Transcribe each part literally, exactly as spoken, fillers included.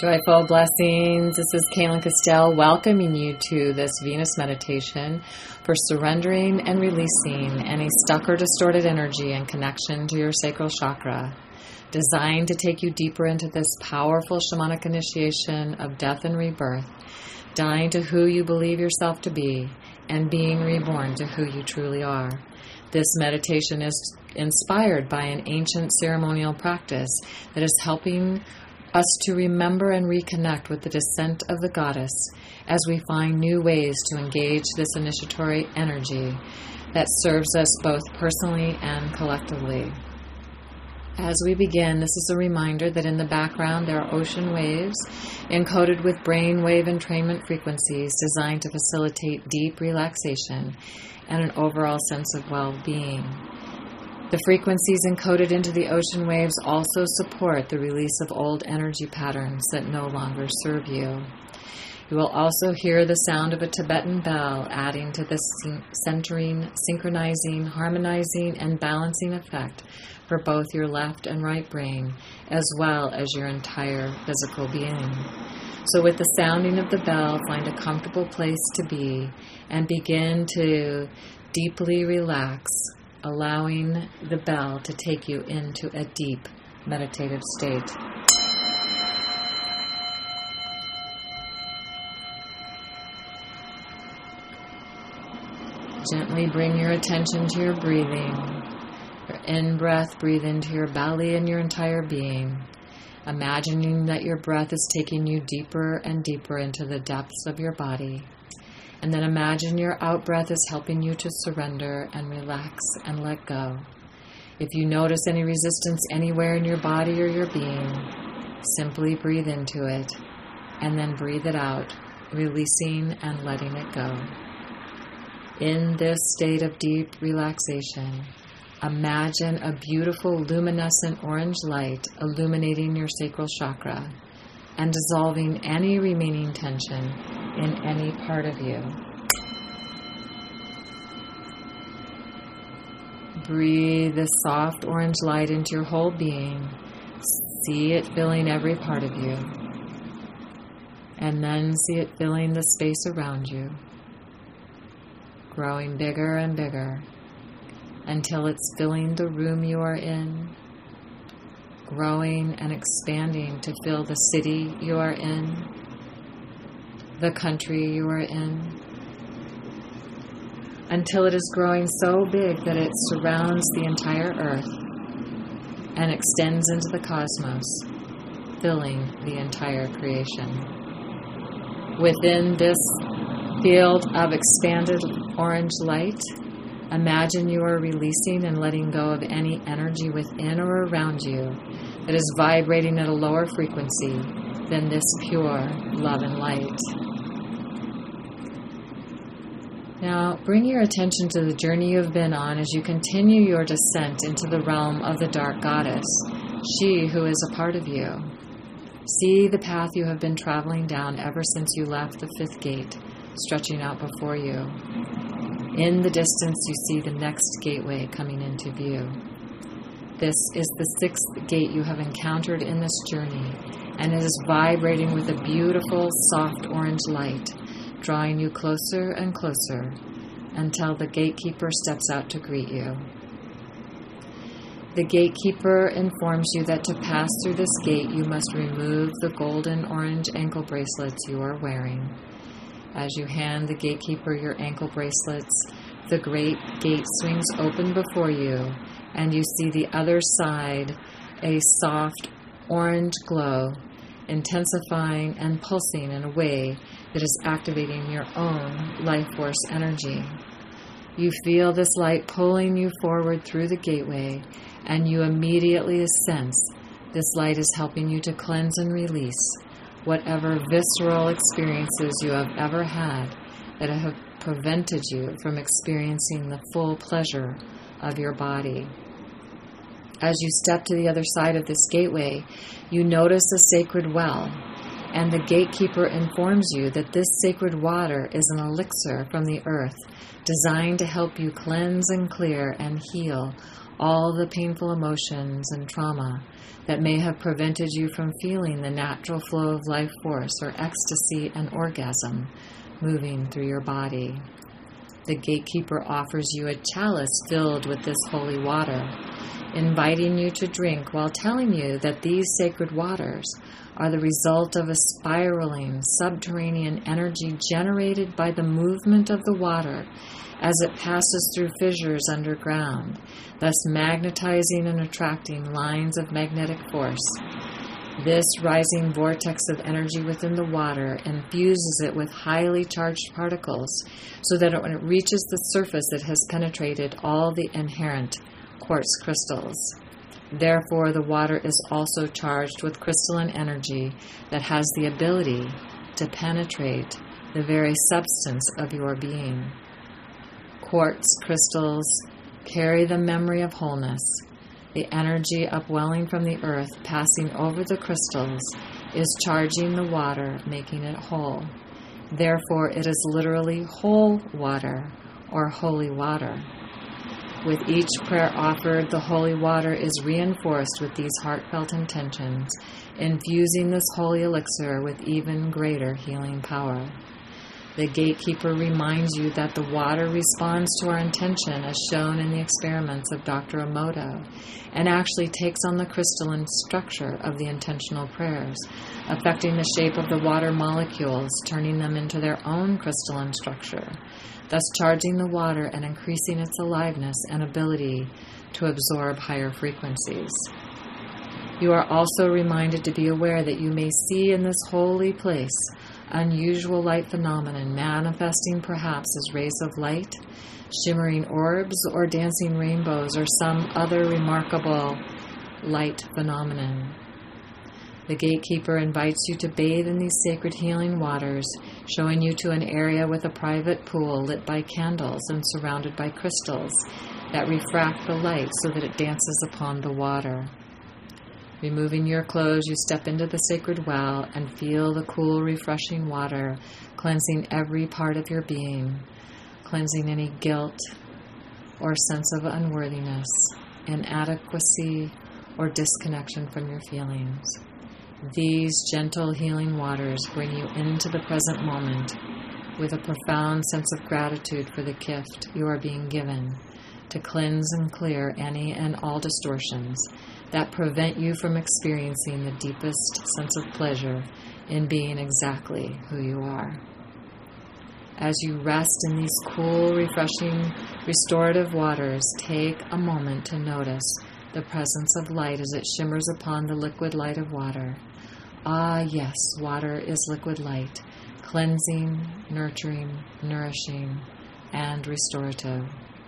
Joyful blessings. This is Kaylin Castell welcoming you to this Venus meditation for surrendering and releasing any stuck or distorted energy in connection to your sacral chakra, designed to take you deeper into this powerful shamanic initiation of death and rebirth, dying to who you believe yourself to be and being reborn to who you truly are. This meditation is inspired by an ancient ceremonial practice that is helping us to remember and reconnect with the descent of the goddess as we find new ways to engage this initiatory energy that serves us both personally and collectively. As we begin, this is a reminder that in the background there are ocean waves encoded with brainwave entrainment frequencies designed to facilitate deep relaxation and an overall sense of well-being. The frequencies encoded into the ocean waves also support the release of old energy patterns that no longer serve you. You will also hear the sound of a Tibetan bell adding to the centering, synchronizing, harmonizing, and balancing effect for both your left and right brain, as well as your entire physical being. So with the sounding of the bell, find a comfortable place to be and begin to deeply relax, allowing the bell to take you into a deep meditative state. Gently bring your attention to your breathing. Your in-breath, breathe into your belly and your entire being, imagining that your breath is taking you deeper and deeper into the depths of your body. And then imagine your out-breath is helping you to surrender and relax and let go. If you notice any resistance anywhere in your body or your being, simply breathe into it and then breathe it out, releasing and letting it go. In this state of deep relaxation, imagine a beautiful luminescent orange light illuminating your sacral chakra and dissolving any remaining tension in any part of you. Breathe the soft orange light into your whole being. See it filling every part of you. And then see it filling the space around you, growing bigger and bigger until it's filling the room you are in, growing and expanding to fill the city you are in, the country you are in, until it is growing so big that it surrounds the entire earth and extends into the cosmos, filling the entire creation. Within this field of expanded orange light, imagine you are releasing and letting go of any energy within or around you that is vibrating at a lower frequency than this pure love and light. Now, bring your attention to the journey you have been on as you continue your descent into the realm of the dark goddess, she who is a part of you. See the path you have been traveling down ever since you left the fifth gate, stretching out before you. In the distance, you see the next gateway coming into view. This is the sixth gate you have encountered in this journey, and it is vibrating with a beautiful, soft orange light, drawing you closer and closer until the gatekeeper steps out to greet you. The gatekeeper informs you that to pass through this gate, you must remove the golden orange ankle bracelets you are wearing. As you hand the gatekeeper your ankle bracelets, the great gate swings open before you, and you see the other side a soft orange glow, intensifying and pulsing in a way that is activating your own life force energy. You feel this light pulling you forward through the gateway, and you immediately sense this light is helping you to cleanse and release whatever visceral experiences you have ever had that have prevented you from experiencing the full pleasure of your body. As you step to the other side of this gateway, you notice a sacred well. And the gatekeeper informs you that this sacred water is an elixir from the earth, designed to help you cleanse and clear and heal all the painful emotions and trauma that may have prevented you from feeling the natural flow of life force or ecstasy and orgasm moving through your body. The gatekeeper offers you a chalice filled with this holy water, inviting you to drink while telling you that these sacred waters are the result of a spiraling subterranean energy generated by the movement of the water as it passes through fissures underground, thus magnetizing and attracting lines of magnetic force. This rising vortex of energy within the water infuses it with highly charged particles so that when it reaches the surface it has penetrated all the inherent quartz crystals. Therefore, the water is also charged with crystalline energy that has the ability to penetrate the very substance of your being. Quartz crystals carry the memory of wholeness. The energy upwelling from the earth, passing over the crystals, is charging the water, making it whole. Therefore, it is literally whole water or holy water. With each prayer offered, the holy water is reinforced with these heartfelt intentions, infusing this holy elixir with even greater healing power. The gatekeeper reminds you that the water responds to our intention as shown in the experiments of Doctor Emoto, and actually takes on the crystalline structure of the intentional prayers, affecting the shape of the water molecules, turning them into their own crystalline structure, thus charging the water and increasing its aliveness and ability to absorb higher frequencies. You are also reminded to be aware that you may see in this holy place unusual light phenomenon manifesting perhaps as rays of light, shimmering orbs, or dancing rainbows, or some other remarkable light phenomenon. The gatekeeper invites you to bathe in these sacred healing waters, showing you to an area with a private pool lit by candles and surrounded by crystals that refract the light so that it dances upon the water. Removing your clothes, you step into the sacred well and feel the cool, refreshing water cleansing every part of your being, cleansing any guilt or sense of unworthiness, inadequacy, or disconnection from your feelings. These gentle healing waters bring you into the present moment with a profound sense of gratitude for the gift you are being given to cleanse and clear any and all distortions that prevent you from experiencing the deepest sense of pleasure in being exactly who you are. As you rest in these cool, refreshing, restorative waters, take a moment to notice the presence of light as it shimmers upon the liquid light of water. Ah, yes, water is liquid light, cleansing, nurturing, nourishing, and restorative.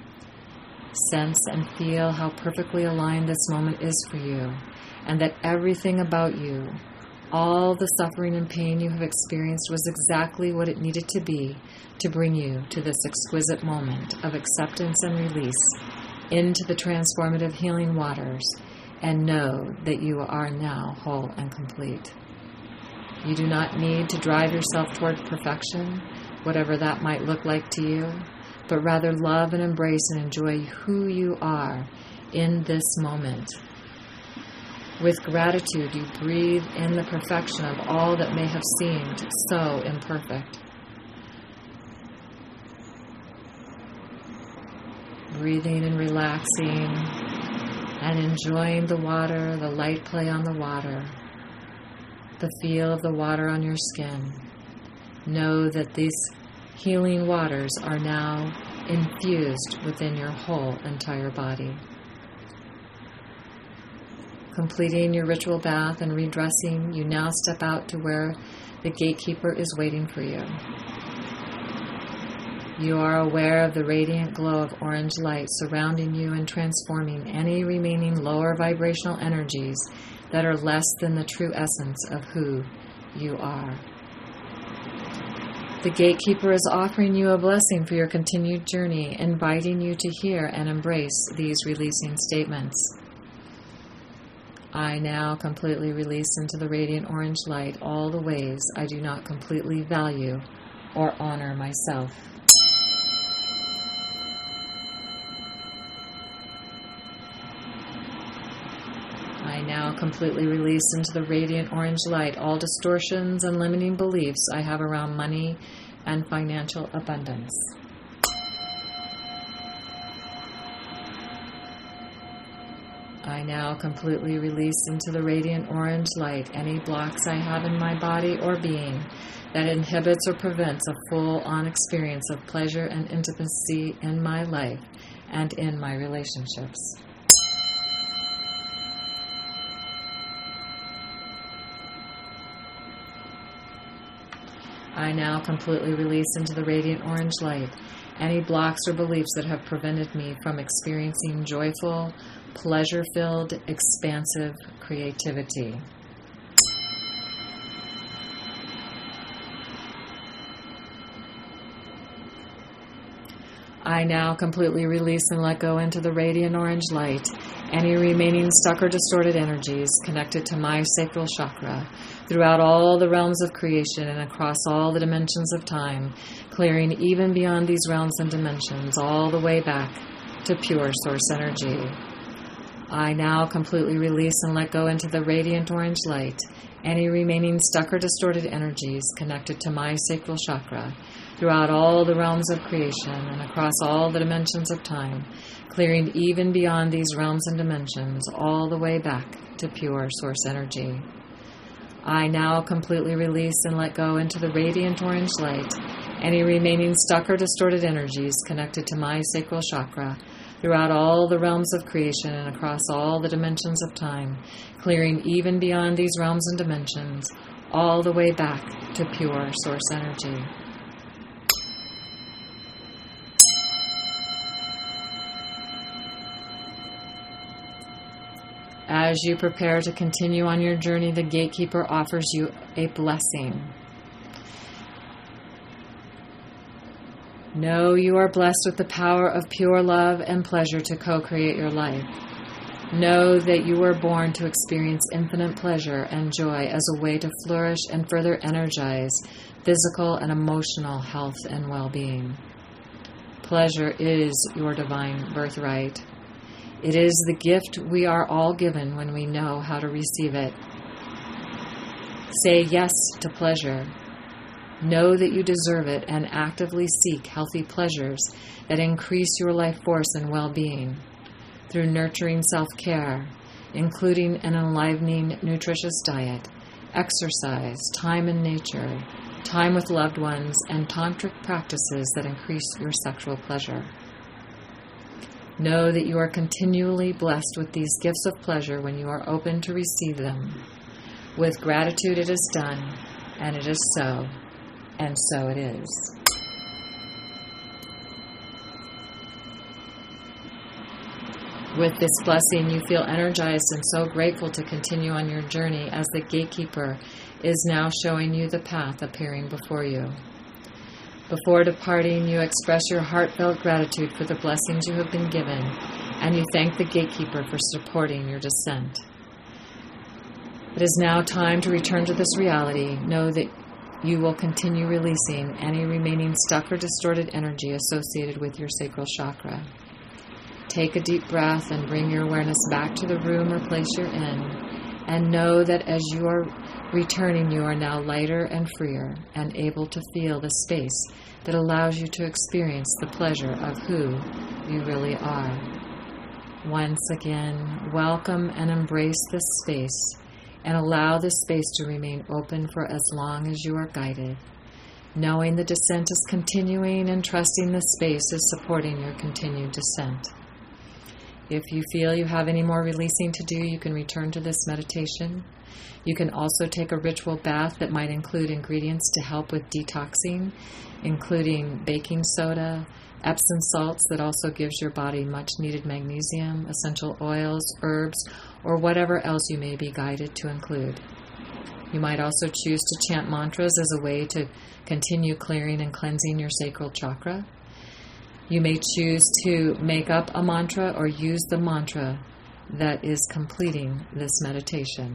Sense and feel how perfectly aligned this moment is for you, and that everything about you, all the suffering and pain you have experienced, was exactly what it needed to be to bring you to this exquisite moment of acceptance and release into the transformative healing waters, and know that you are now whole and complete. You do not need to drive yourself toward perfection, whatever that might look like to you, but rather love and embrace and enjoy who you are in this moment. With gratitude, you breathe in the perfection of all that may have seemed so imperfect. Breathing and relaxing and enjoying the water, the light play on the water, the feel of the water on your skin. Know that these healing waters are now infused within your whole entire body. Completing your ritual bath and redressing, you now step out to where the gatekeeper is waiting for you. You are aware of the radiant glow of orange light surrounding you and transforming any remaining lower vibrational energies that are less than the true essence of who you are. The gatekeeper is offering you a blessing for your continued journey, inviting you to hear and embrace these releasing statements. I now completely release into the radiant orange light all the ways I do not completely value or honor myself. I now completely release into the radiant orange light all distortions and limiting beliefs I have around money and financial abundance. I now completely release into the radiant orange light any blocks I have in my body or being that inhibits or prevents a full-on experience of pleasure and intimacy in my life and in my relationships. I now completely release into the radiant orange light any blocks or beliefs that have prevented me from experiencing joyful, pleasure-filled, expansive creativity. I now completely release and let go into the radiant orange light any remaining stuck or distorted energies connected to my sacral chakra throughout all the realms of creation and across all the dimensions of time, clearing even beyond these realms and dimensions all the way back to pure source energy. I now completely release and let go into the radiant orange light any remaining stuck or distorted energies connected to my sacral chakra throughout all the realms of creation and across all the dimensions of time, clearing even beyond these realms and dimensions all the way back to pure source energy. I now completely release and let go into the radiant orange light any remaining stuck or distorted energies connected to my sacral chakra throughout all the realms of creation and across all the dimensions of time, clearing even beyond these realms and dimensions all the way back to pure source energy. As you prepare to continue on your journey, the gatekeeper offers you a blessing. Know you are blessed with the power of pure love and pleasure to co-create your life. Know that you were born to experience infinite pleasure and joy as a way to flourish and further energize physical and emotional health and well-being. Pleasure is your divine birthright. It is the gift we are all given when we know how to receive it. Say yes to pleasure. Know that you deserve it and actively seek healthy pleasures that increase your life force and well-being through nurturing self-care, including an enlivening, nutritious diet, exercise, time in nature, time with loved ones, and tantric practices that increase your sexual pleasure. Know that you are continually blessed with these gifts of pleasure when you are open to receive them. With gratitude it is done, and it is so, and so it is. With this blessing, you feel energized and so grateful to continue on your journey as the gatekeeper is now showing you the path appearing before you. Before departing, you express your heartfelt gratitude for the blessings you have been given, and you thank the gatekeeper for supporting your descent. It is now time to return to this reality. Know that you will continue releasing any remaining stuck or distorted energy associated with your sacral chakra. Take a deep breath and bring your awareness back to the room or place you're in, and know that as you are returning, you are now lighter and freer and able to feel the space that allows you to experience the pleasure of who you really are. Once again, welcome and embrace this space and allow this space to remain open for as long as you are guided, knowing the descent is continuing and trusting the space is supporting your continued descent. If you feel you have any more releasing to do, you can return to this meditation. You can also take a ritual bath that might include ingredients to help with detoxing, including baking soda, Epsom salts that also gives your body much needed magnesium, essential oils, herbs, or whatever else you may be guided to include. You might also choose to chant mantras as a way to continue clearing and cleansing your sacral chakra. You may choose to make up a mantra or use the mantra that is completing this meditation.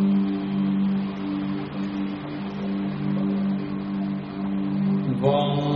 Om